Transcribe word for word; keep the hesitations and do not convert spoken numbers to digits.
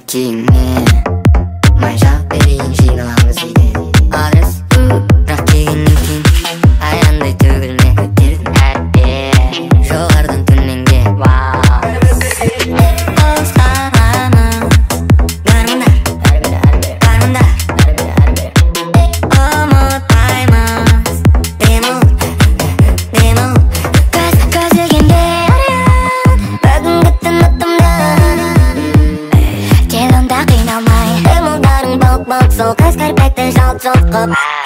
keyinme Mayşap bereyim şiir alamız iydi Arız Rak keyinnin kin Ayanday tөгілме көтердің әрбе Жоғардан түнненге Остараны Гармында Гармында Ұмытпаймыз Демыл Демыл Көз көзілгенде Бүгінгі түн ұттымды Телонда қиналмай Демылдарың бұлт-бұлт Сол көз кірпекті жалт-жұлт қып